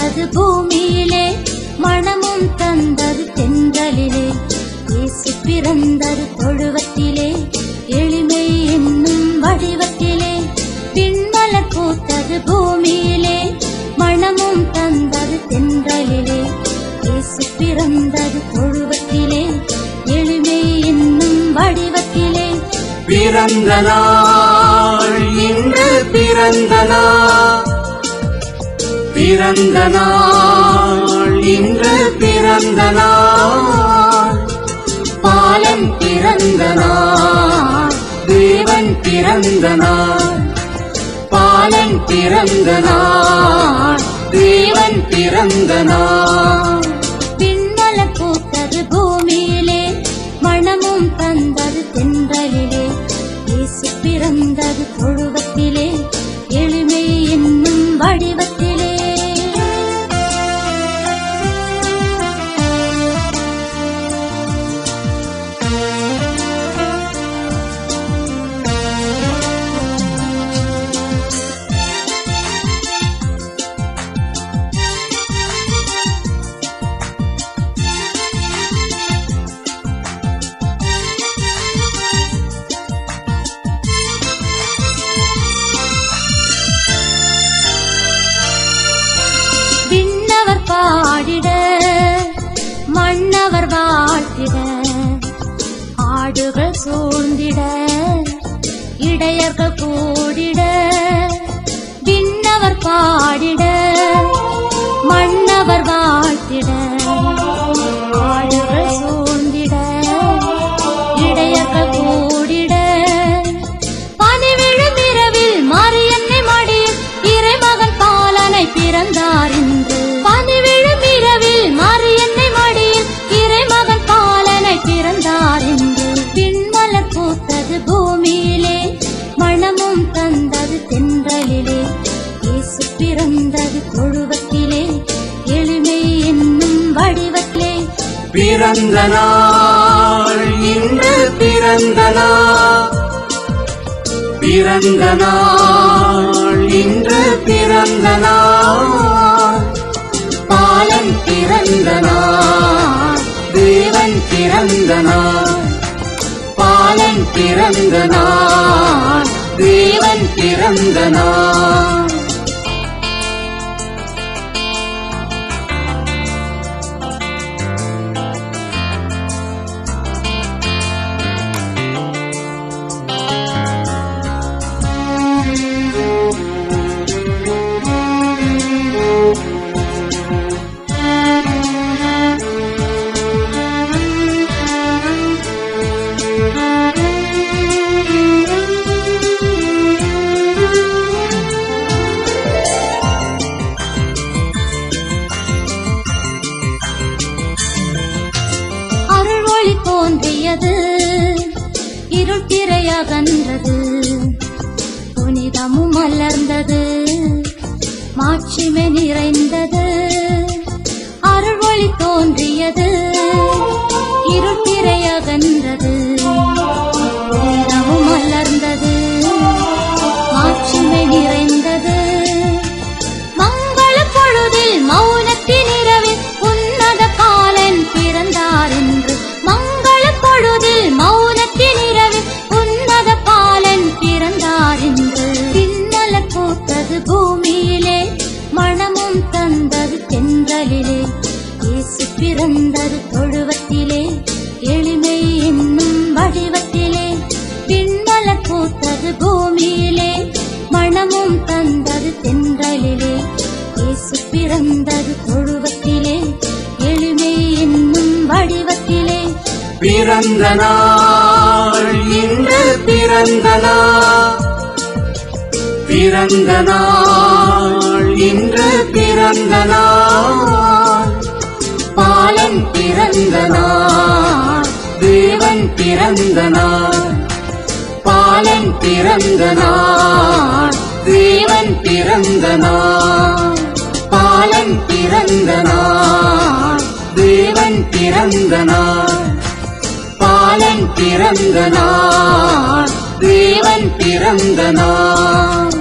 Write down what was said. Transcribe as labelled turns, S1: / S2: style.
S1: பூத்தது பூமியிலே, மணமும் தந்தது தென்றலிலே. இயேசு பிறந்தது தொழுவத்திலே, எளிமை என்னும் வடிவத்திலே. பின்மலர் பூத்தது பூமியிலே, மணமும் தந்தது தென்றலிலே. இயேசு பிறந்தது தொழுவத்திலே, எளிமை என்னும் வடிவத்திலே.
S2: பிறந்த நாள் இன்று பிறந்த நாள், பிறந்த நாள் இன்று பிறந்த நாள். பாலன் பிறந்த நாள், தேவன் பிறந்த நாள். பாலன் பிறந்த நாள், தேவன் பிறந்த நாள்.
S1: பின்மலர் பூத்தது பூமியிலே, மணமும் தந்தது தென்றலிலே. இயேசு பிறந்தது தொழுவத்திலே, எளிமை என்னும் வடிவத்திலே. விண்ணவர் பாடிட, மன்னவர் வாழ்த்திட, ஆடுகள் சூழ்ந்திட, இடையர்கள் கூடிட. விண்ணவர் பாடிட, மன்னவர் வாழ்த்திட, ஆடுகள் சூழ்ந்திட, இடையர்கள் கூடிட. பனிவிழும் இரவில் மாரியன்னை மடியில் இறைமகன் பாலனை பிறந்தார் என்று. பனிவிழும் இரவில் மாரியன்னை மடியில் இறைமகன் பாலனை பிறந்தார் என்று. பின்மலர் பூத்தது பூமியிலே, மணமும் தந்தது தென்றலிலே. இயேசு பிறந்தது தொழுவத்திலே, எளிமை என்னும் வடிவத்திலே.
S2: பிறந்த நாள் இன்று பிறந்த நாள், பிறந்த நாள் இன்று பிறந்த நாள். பாலன் பிறந்த நாள், தேவன் பிறந்த நாள். பாலன் பிறந்த நாள், தேவன் பிறந்த நாள்.
S1: ஒளி தோன்றியது, இருள் திரையகன்றது. புனிதமும் மலர்ந்தது, மாட்சிமை நிறைந்தது. அருள் ஒளி தோன்றியது, இருள் திரையகன்றது. புனிதமும் மலர்ந்தது, மாட்சிமை நிறைந்தது. மங்கள பொழுதில் மௌனத்தின் இரவில் உன்னத காலன் பிறந்தார் என்று. மங்கள பொழுதில் மௌனத்தின் இரவில் உன்னத பாலன் பிறந்தார் என்று. பின்னலர் பூத்தது பூமியிலே, மணமும் தந்தது தென்றலிலே. இயேசு பிறந்தது தொழுவத்திலே, எளிமை என்னும் வடிவத்திலே. பின்மலர் பூத்தது பூமியிலே, மணமும் தந்தது தென்றலிலே. இயேசு பிறந்தது தொழுவத்திலே, எளிமை என்னும் வடிவத்திலே.
S2: பிறந்த நாள் இன்று பிறந்த நாள், பிறந்த நாள் இன்று பிறந்த நாள். பாலன் பிறந்த நாள், தேவன் பிறந்த நாள். பாலன் பிறந்த நாள், தேவன் பிறந்த நாள். பாலன் பிறந்த நாள், தேவன் பிறந்த நாள். பாலன் பிறந்த நாள், தேவன் பிறந்த நாள்.